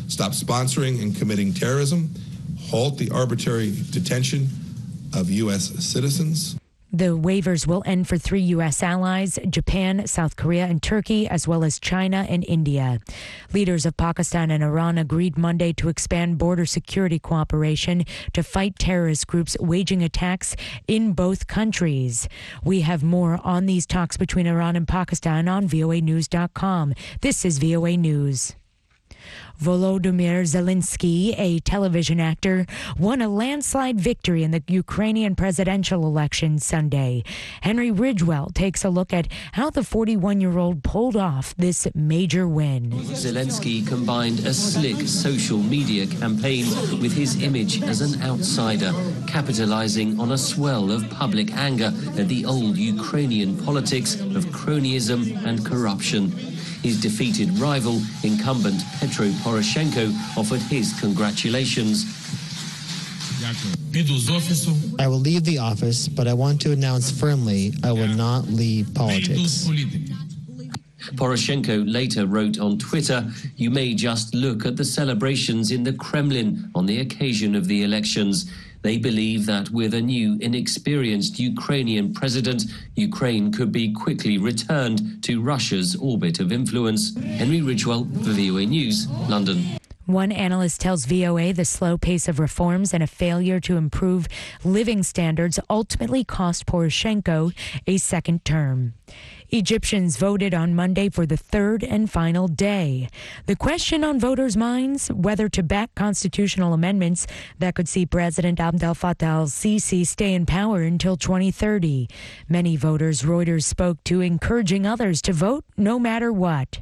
stop sponsoring and committing terrorism, halt the arbitrary detention of U.S. citizens. The waivers will end for 3 U.S. allies, Japan, South Korea, and Turkey, as well as China and India. Leaders of Pakistan and Iran agreed Monday to expand border security cooperation to fight terrorist groups waging attacks in both countries. We have more on these talks between Iran and Pakistan on voanews.com. This is VOA News. Volodymyr Zelensky, a television actor, won a landslide victory in the Ukrainian presidential election Sunday. Henry Ridgewell takes a look at how the 41-year-old pulled off this major win. Zelensky combined a slick social media campaign with his image as an outsider, capitalizing on a swell of public anger at the old Ukrainian politics of cronyism and corruption. His defeated rival, incumbent Petro Poroshenko, offered his congratulations. I will leave the office, but I want to announce firmly I will not leave politics. Poroshenko later wrote on Twitter, "You may just look at the celebrations in the Kremlin on the occasion of the elections. They believe that with a new, inexperienced Ukrainian president, Ukraine could be quickly returned to Russia's orbit of influence." Henry Ridgewell for VOA News, London. One analyst tells VOA the slow pace of reforms and a failure to improve living standards ultimately cost Poroshenko a second term. Egyptians voted on Monday for the third and final day. The question on voters' minds, whether to back constitutional amendments that could see President Abdel Fattah al-Sisi stay in power until 2030. Many voters Reuters spoke to encouraging others to vote no matter what.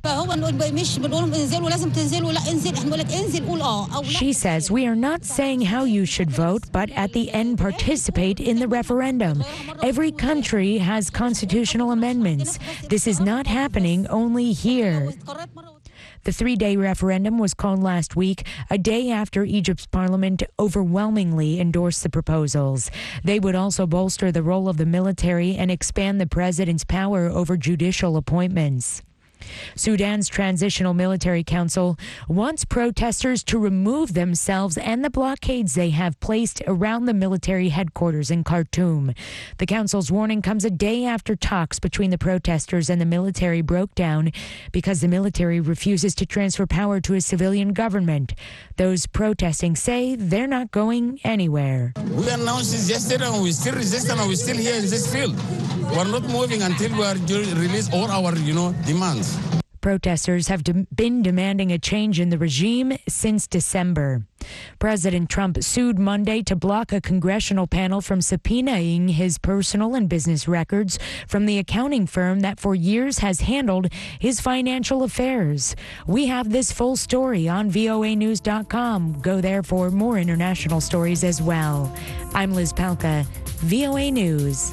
She says, "We are not saying how you should vote, but at the end participate in the referendum. Every country has constitutional amendments. This is not happening only here." The 3-day referendum was called last week, a day after Egypt's parliament overwhelmingly endorsed the proposals. They would also bolster the role of the military and expand the president's power over judicial appointments. Sudan's Transitional Military Council wants protesters to remove themselves and the blockades they have placed around the military headquarters in Khartoum. The council's warning comes a day after talks between the protesters and the military broke down because the military refuses to transfer power to a civilian government. Those protesting say they're not going anywhere. We announced this yesterday and we're still resisting and we're still here in this field. We're not moving until we are release all our, demands. Protesters have been demanding a change in the regime since December. President Trump sued Monday to block a congressional panel from subpoenaing his personal and business records from the accounting firm that for years has handled his financial affairs. We have this full story on voanews.com. Go there for more international stories as well. I'm Liz Palka, VOA News.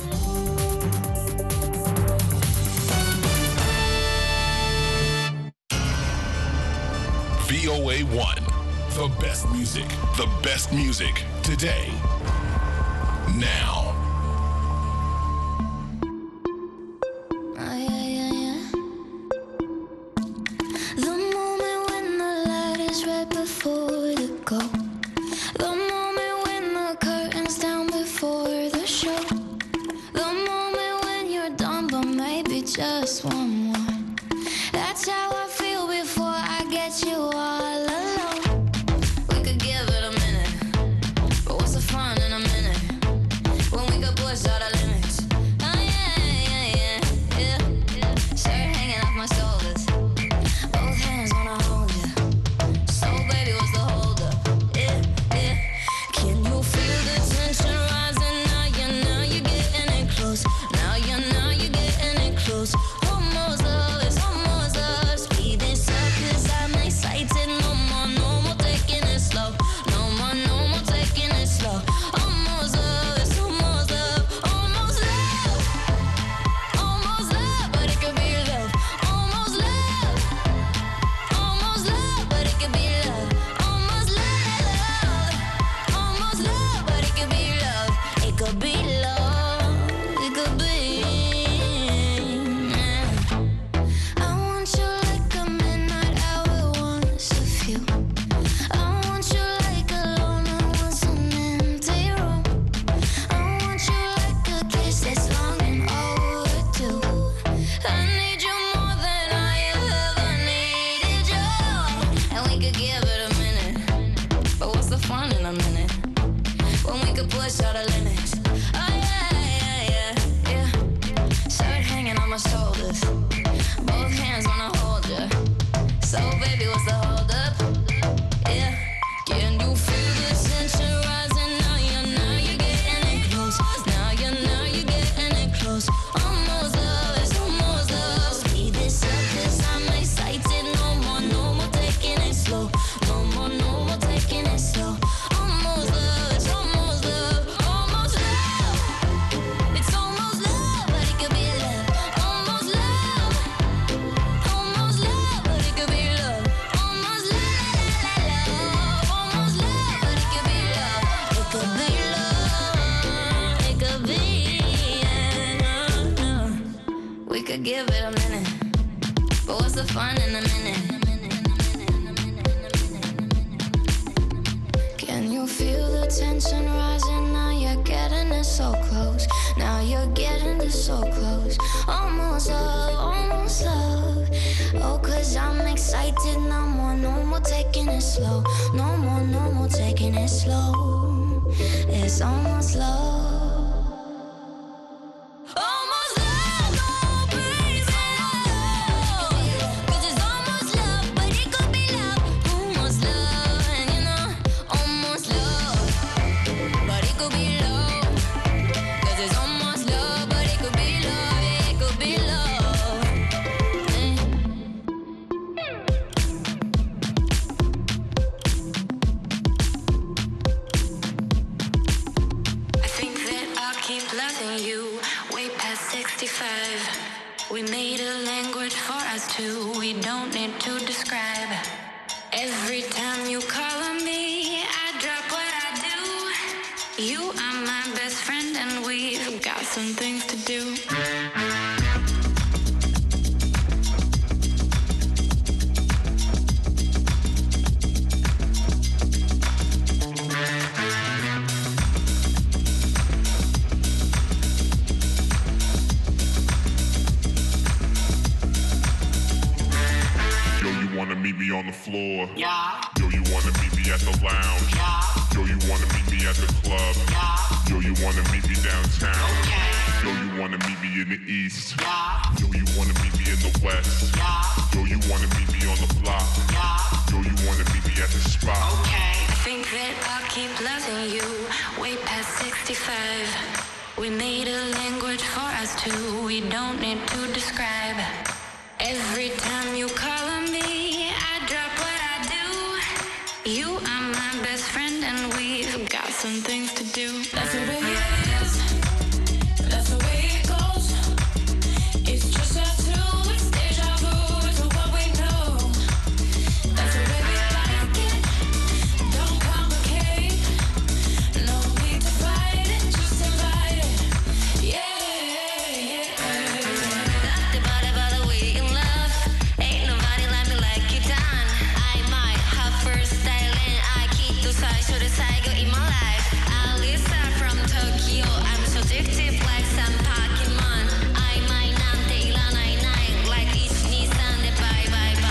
VOA1, the best music today, now. The moment when the light is right before the go, the moment when the curtain's down before the show, the moment when you're done but maybe just one more. That's how I feel before I get you all alone. We could give it a minute, but what's the fun in a minute when we could push all the limits? Oh yeah. Shirt hanging off my shoulders, both hands wanna hold you. So baby, what's the hold up? Yeah. Can you feel the tension rising now? You're getting it close. Now you're getting it close. Almost love is almost us. Speeding up 'cause I'm excited. could give it a minute. But what's the fun in a minute? When we could push all the limits. Oh yeah. Shirt hanging on my shoulders. Both hands wanna hold ya. So baby, what's the hold up? Yeah. Can you feel the tension rising? Now you're getting it close. Now you're getting it close. Almost love, it's almost love. Speed this up 'cause I'm excited. No more taking it slow. No more taking it slow. Almost love, it's almost love. Almost love. It's almost love, but it could be love. Almost love. Almost love, but it could be love. Almost love. Almost love, but it could be love. It could be love. It could be. We could give it a minute. But what's the fun in a minute? Can you feel the tension rising? Now you're getting it so close. Now you're getting it so close. Almost love. Oh, 'cause I'm excited. No more taking it slow. No more taking it slow. It's almost love. Almost love, oh baby. 'Cause it's almost love, but it could be love. Almost love, and you know, almost love, but it could be love. 'Cause it's almost love, but it could be love. Yeah, it could be love. I think that I'll keep loving you way past 65. We made a language for us two. We don't need to describe. Every time you call on me, I drop what I do. You are my best friend and we've got some things to do. Yo, you wanna meet me on the floor? Yeah. Yo, you wanna meet me at the lounge? Yeah. Yo, you wanna meet me at the club? Yeah. Yo, you wanna meet me downtown? Okay. Yo, you wanna meet me in the east? Yeah. Yo, you wanna meet me in the west? Yeah. Yo, you wanna meet me on the block? Yeah. Yo, you wanna meet me at the spot? Okay. I think that I'll keep loving you way past 65. We made a language for us two. We don't need to describe. Every time you call on me, I drop what I do. You are my best friend and we've got some things to do. That's the way it is. That's the way it goes. It's just us two. It's deja vu to what we know. That's the way we like it. Don't complicate. No need to fight it. Just invite it. Yeah. By the way in love. Ain't nobody like me like you done. I might have first style and I keep the size to the cycle in my life. Alisa from Tokyo. I'm so addictive like some Pokemon. I might not take la night like it's Nissan. Bye.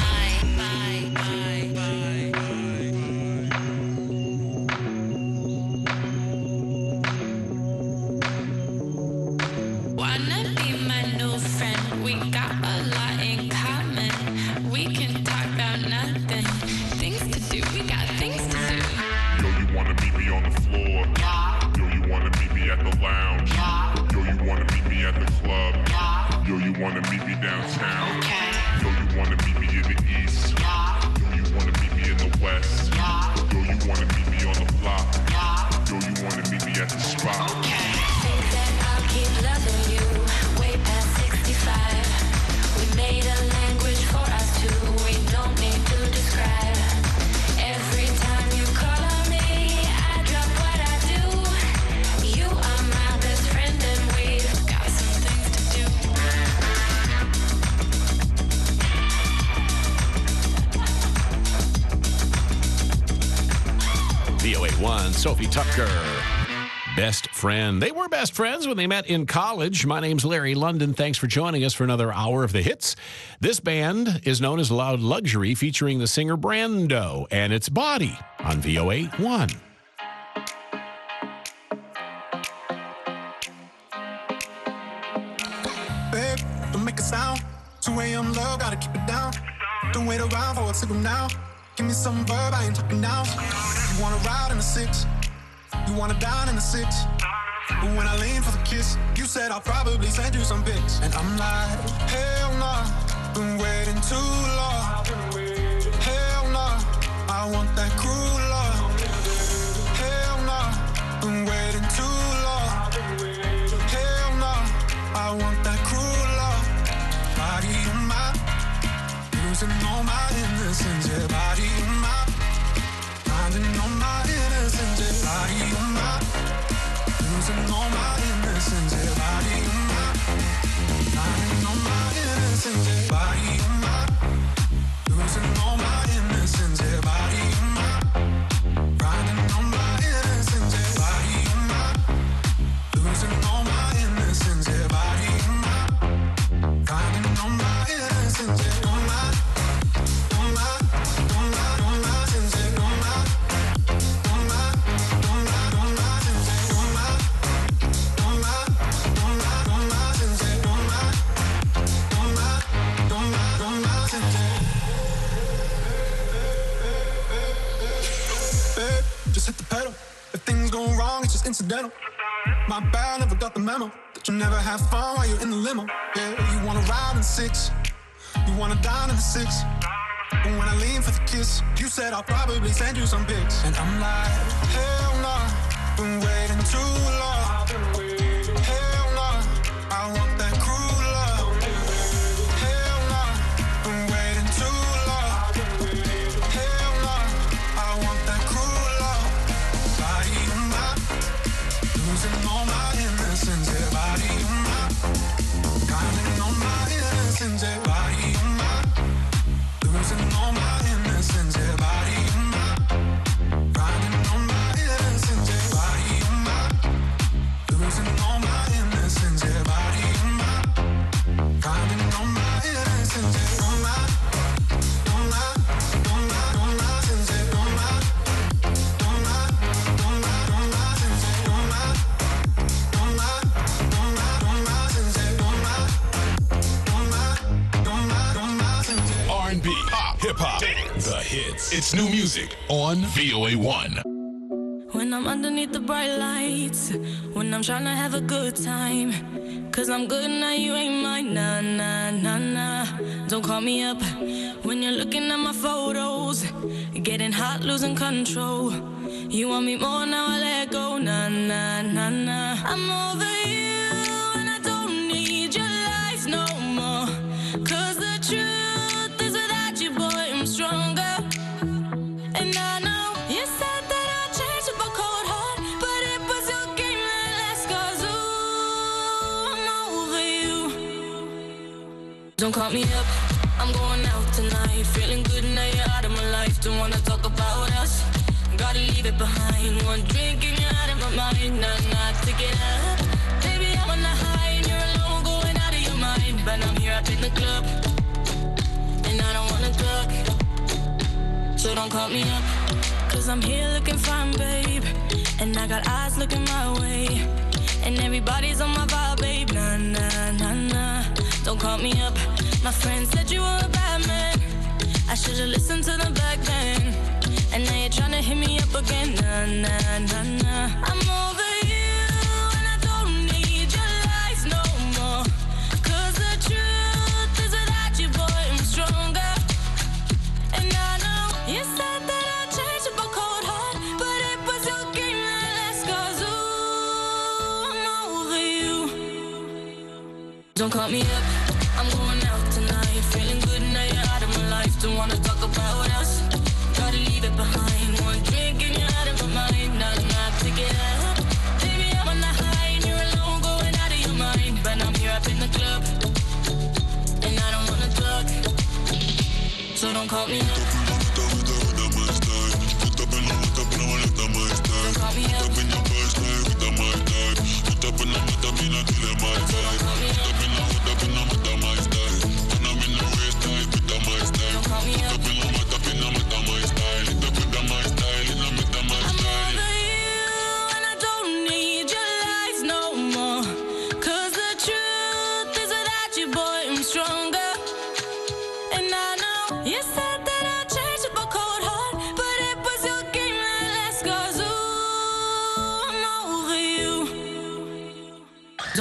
Wanna be my new friend? We got a lot in common. We can talk about nothing. Things to do, we got things to do. Yo, you wanna meet me on the floor? Yeah. Yo, you wanna meet me at the lounge? Yeah. Yo, you wanna meet me at the club? Yeah. Yo, you wanna meet me downtown? Okay. Yo, you wanna meet me in the east? Yeah. Yo, you wanna meet me in the west? Yeah. Yo, you wanna meet me on the block? Yeah. Yo, you wanna meet me at the spot? Okay. Think that I'll keep loving you way past 65. We made a language for us two. We don't need to describe. Every time you call on me, I drop what I do. You are my best friend and we've got some things to do. VOA1, Sophie Tucker. Best Friend. They were best friends when they met in college. My name's Larry London. Thanks for joining us for another hour of the hits. This band is known as Loud Luxury, featuring the singer Brando and its Body on VOA1. Babe, don't make a sound. 2 a.m. low, gotta keep it down. Don't wait around for a signal now. Give me some verb, I ain't talking now. You wanna ride in the 6, you wanna dine in the 6. But when I lean for the kiss, you said I'll probably send you some pics. And I'm like, hell nah, been waiting too long. Hell nah, I want that cruel love. Hell nah, been waiting too long. Hell nah, I want that cruel love. Body in my, losing all my innocence. Yeah, body in my, finding all my innocence. Yeah, body in my, losing all my innocence. Yeah, body in my, finding all my innocence. Yeah, body in my, losing all my innocence. Yeah, body in my, finding all my innocence. Yeah, body in my, losing all my innocence. Yeah, body in my, finding all my innocence. Yeah, all my, all my, all my, all my sins. Yeah, all my, all my, all my, all my sins. Yeah, all my, all my, all my, all my sins. Yeah, all my, all my, all my, all my sins. Babe, just hit the pedal. If things go wrong, it's just incidental. My bad, never got the memo that you never have fun while you're in the limo. Yeah, you wanna ride in 6, you wanna dine in the 6. But when I lean for the kiss, you said I'll probably send you some pics. And I'm like, hell nah, been waiting too long. Hell nah, I want that cruel love. Hell nah, been waiting too long. Hell nah, I want that cruel love. Body in my, losing all my innocence. Yeah, body in my, finding all my innocence. Yeah, body in my, losing all my innocence. Yeah, body in my, finding all my innocence. Yeah, body in my, losing all my innocence. Yeah, body in my, finding all my innocence. Yeah, all my, all my, all my, all my sins. Yeah, all my, all my, all my, all my sins. Yeah, all my, all my, all my, all my sins. Yeah, all my, all my, all my, all my sins. Yeah. R&B, pop, hip-hop, the hits. It's new music on VOA1. When I'm underneath the bright lights, when I'm trying to have a good time, 'cause I'm good now, you ain't mine, nah, nah, nah, nah. Don't call me up when you're looking at my photos, getting hot, losing control. You want me more, now I let go, nah, nah, nah, nah. I'm over you and I don't need your lies no more, 'cause the truth is without you, boy, I'm stronger. And I know you said that I'd change up a cold heart, but it was your game that last, 'cause ooh, I'm over you. Don't call me up, I'm going out tonight, feeling good now you're out of my life. Don't wanna talk about us, gotta leave it behind. One drink and you're out of my mind, nah, take it out. Baby, I'm on the high and you're alone, going out of your mind. But I'm here up in the club, and I don't wanna talk, so don't call me up, 'cause I'm here looking fine, babe, and I got eyes looking my way, and everybody's on my vibe, babe, nah, nah, nah, nah. Don't call me up, my friend said you were a bad man, I should've listened to them back then, and now you're trying to hit me up again, nah, nah, nah, nah. I'm over you and I don't need your lies no more, 'cause the truth is without you, boy, I'm stronger. And I know you said that I'd change up a cold heart, but it was your game that last, 'cause ooh, I'm over you. Don't call me up, I'm going out tonight, feeling good now you're out of my life. Don't wanna talk about us, gotta leave it behind. One drink and you're out of my mind, nah, take it out. Baby, I'm on the high and you're alone, going out of your mind. But I'm here up in the club, and I don't wanna talk, so don't call me up. Don't call me up.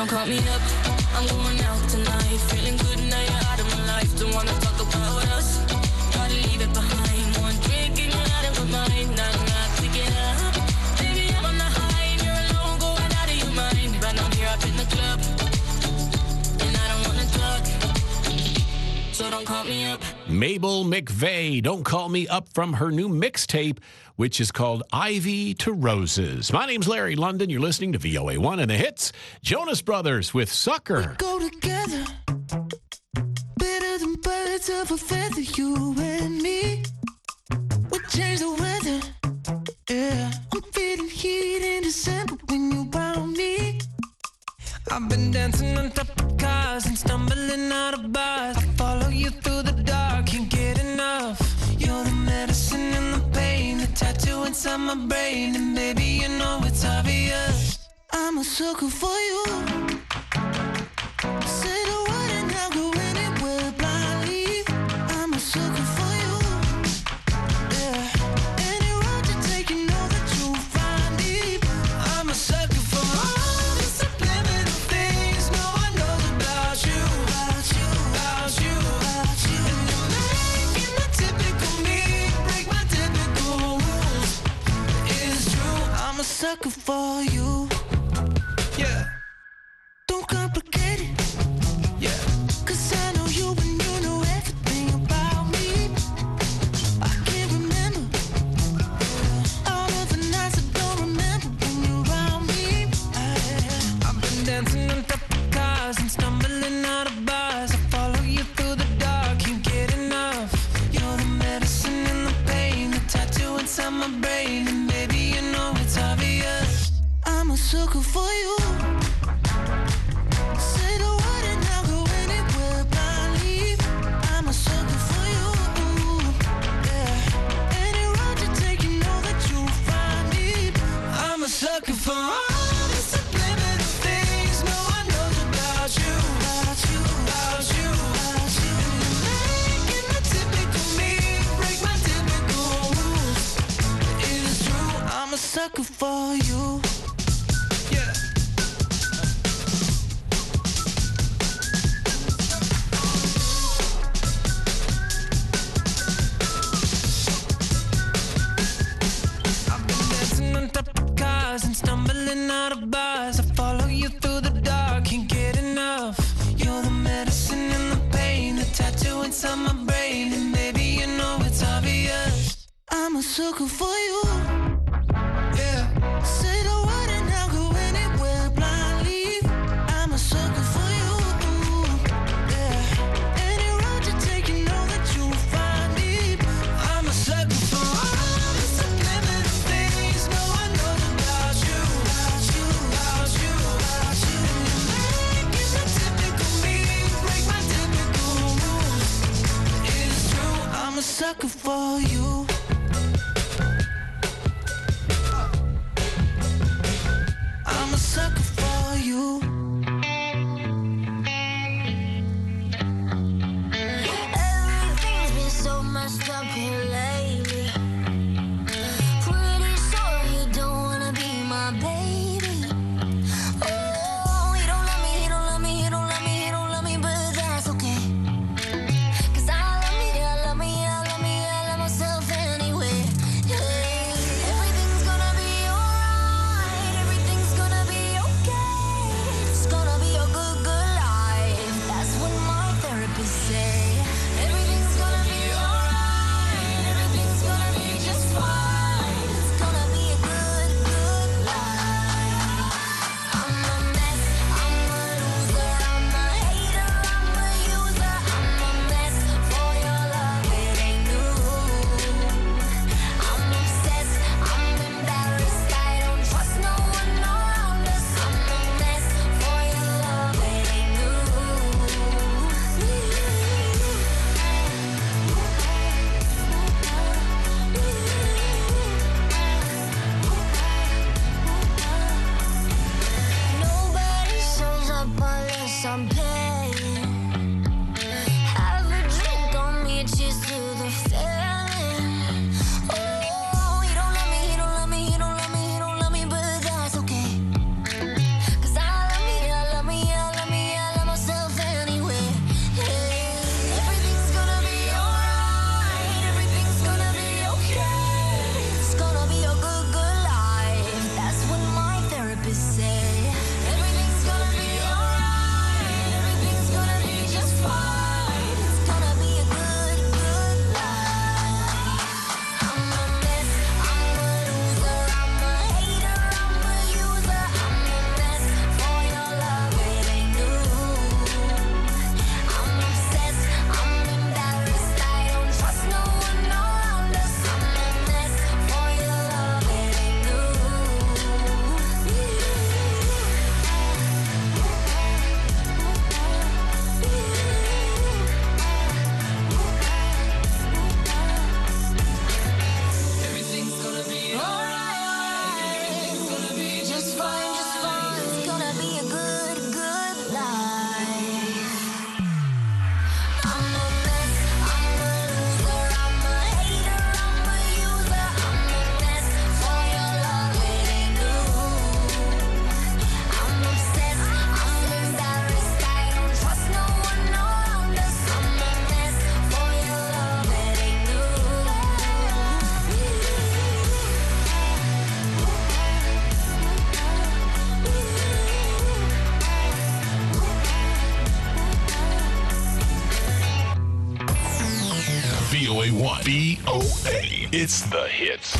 don't call me up. I'm going out tonight, feeling good now you're out of my life. Don't wanna talk about us, gotta leave it behind. One drink and you're out of my mind. Nah, pick it up. Baby, I'm on the high and you're alone, going out of your mind. Right now here up in the club, and I don't wanna talk, so don't call me up. Mabel McVeigh, Don't Call Me Up, from her new mixtape, which is called Ivy to Roses. My name's Larry London. You're listening to VOA1 and the Hits. Jonas Brothers with Sucker. Go together, better than birds of a feather, you and me. We change the weather, yeah. I'm feeling heat in December when you found me. I've been dancing on top of cars and stumbling out of bars. I follow you through the dark, can't get enough. You're the medicine and the pain, the tattoo inside my brain. And baby, you know it's obvious, I'm a sucker for you. Say the word and I'll go anywhere blindly. I'm a sucker for you, yeah. Any road you take, you know that you'll find me. I'm a sucker for all the subliminal things no one knows about you, about you, about you, about you. And you're making the typical me break my typical rules. It's true, I'm a sucker for you, yeah. Don't complicate it, yeah. 'Cause I know you and you know everything about me. I can't remember all of the nights I don't remember when you're around me. I've been dancing on top of cars and stumbling out of bars. I follow you through the dark, can't get enough. You're the medicine and the pain, the tattoo inside my brain. And baby, you know it's obvious, I'm a sucker for you. Say the word and I'll go anywhere blindly. I'm a sucker for you, yeah. Any road you take, you know that you'll find me. I'm a sucker for all the subliminal things no one knows about you, about you, about you, about you. And you're making the typical me break my typical rules. It is true, I'm a sucker for you, yeah. I've been dancing on top of cars and stumbling out of bars. I follow you through the dark, can't get enough. You're the medicine and the pain, the tattoo inside my brain. And baby, you know it's obvious, I'm a sucker for you, yeah. Say the word and I'll go anywhere blindly. I'm a sucker for you, yeah. Any road you take, you know that you'll find me. I'm a sucker for all the subliminal things no one knows about you, about you, about you, about you. And you're making the typical me break my typical rules. It is true, I'm a sucker for you. on VOA. It's the hits.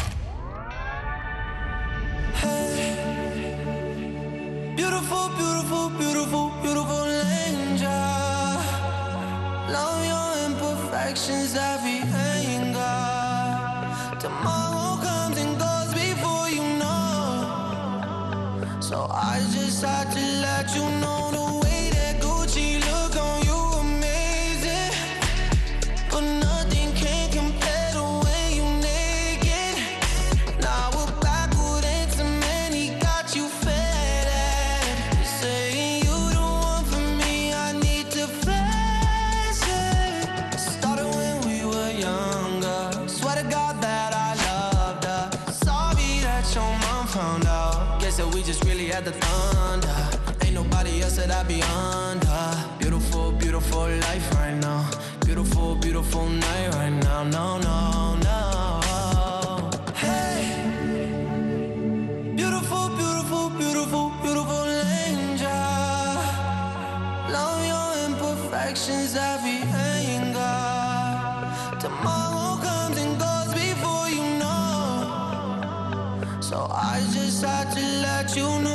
Beautiful, beautiful, beautiful, beautiful angel. Love your imperfections, every anger. Tomorrow comes and goes before you know. So I just had to let you know the way that Gucci look on you amazing. But nothing can compare the way you naked. Now we're backward and cement, he got you fed. Saying you the one for me, I need to flex it. Started when we were younger. Swear to God that I loved her. Sorry that your mom found out. Guess that we just really had the thunder. Ain't nobody else that I be under. Beautiful, beautiful life right now. Beautiful, beautiful night right now. No, no, no. Hey, beautiful, beautiful, beautiful, beautiful angel. Love your imperfections, every anger. Tomorrow comes and goes before you know. So I just had to let you know.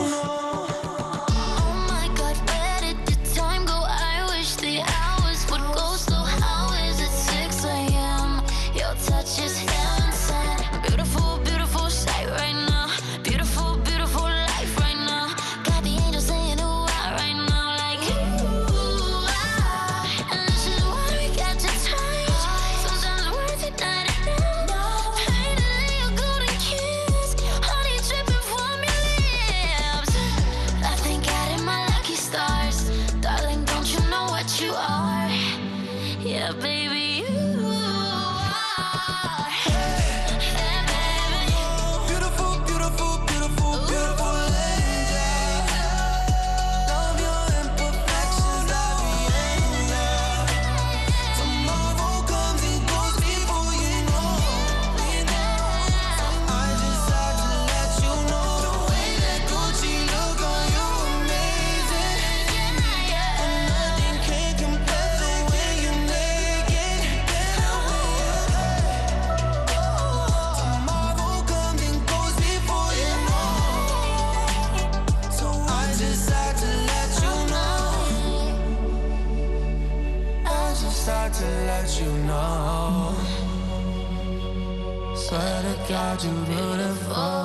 Oh my God, where did the time go? I wish the hours would go slow. How is it 6 a.m.? Your touch is heaven sent. Beautiful, beautiful sight right now. Beautiful, beautiful life right now. Got the angels saying ooh ah right now, like ooh ah. And this is why we got to touch. Sometimes worth it night and day. Pain to lay a golden kiss. Honey dripping from your lips. I thank God in my lucky stars. Darling, don't you know what you are? Yeah, baby, you are. Yeah, baby. Beautiful, beautiful, beautiful, beautiful angel. Love your imperfections, every anger. Tomorrow comes and goes before you know. I just had to let you know the way that Gucci look on you amazing. And nothing can compare the way you naked. Tomorrow comes and goes before you know. So I just had to let you know. I just had to let you know. Swear to God, you beautiful.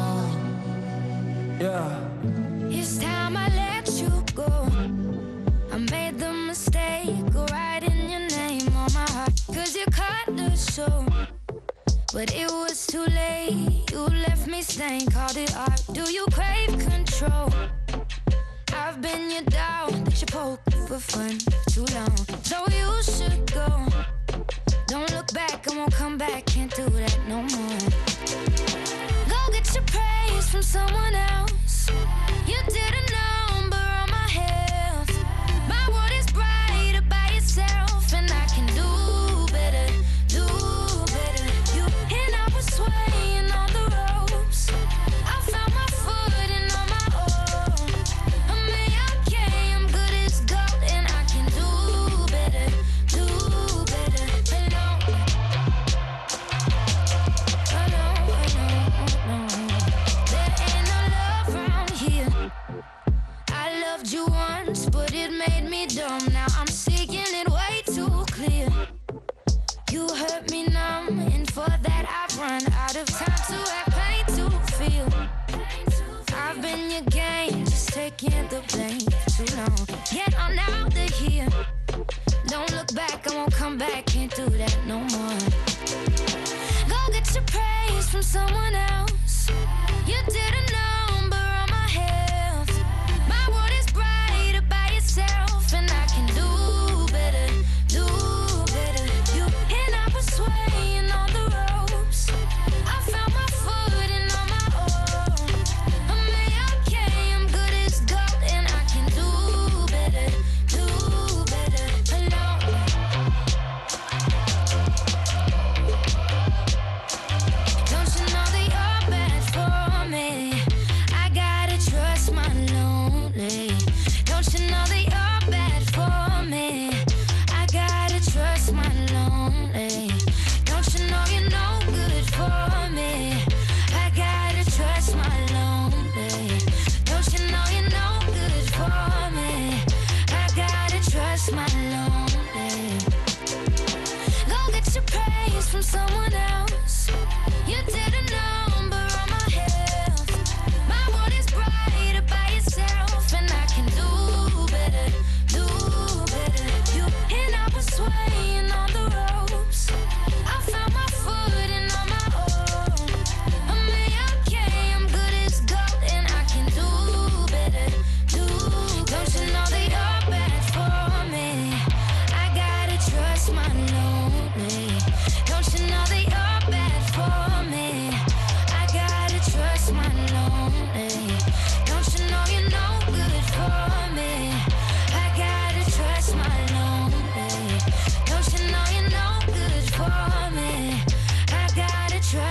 Yeah. It's time I let you go. I made the mistake of writing your name on my heart. 'Cause you cut the show. But it was too late. You left me stained, called it art. Do you crave control? I've been your dog that you poke for fun too long. So you should go. Don't look back, I won't come back. Can't do that no more. Go get your praise from someone else. You did a number on my health. My world is brighter by yourself, and I can do better, do better. You and I was swaying on the ropes. I found my footing on my own. I'm okay, I'm good as gold, and I can do better, do better. Hello, hello, hello. There ain't no love around here. I loved you once, but it made me dumb. Now I'm seeing it way too clear. You hurt me numb, and for that I've run out of time to have pain to feel. I've been your game, just taking the blame for too long. Yet I'm out of here. Don't look back, I won't come back. Can't do that no more. Go get your praise from someone else. You did a number on my health. My world is brighter by yourself, and I can do better, do better. You and I was swaying on the ropes. I found my footing on my own. I'm okay, I'm good as gold, and I can do better, do better. Hello. Don't you know that you're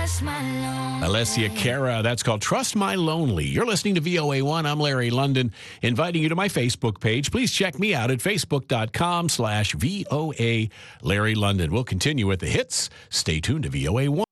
trust my lonely. Alessia Cara, that's called Trust My Lonely. You're listening to VOA1. I'm Larry London, inviting you to my Facebook page. Please check me out at facebook.com/VOA Larry London. We'll continue with the hits. Stay tuned to VOA1.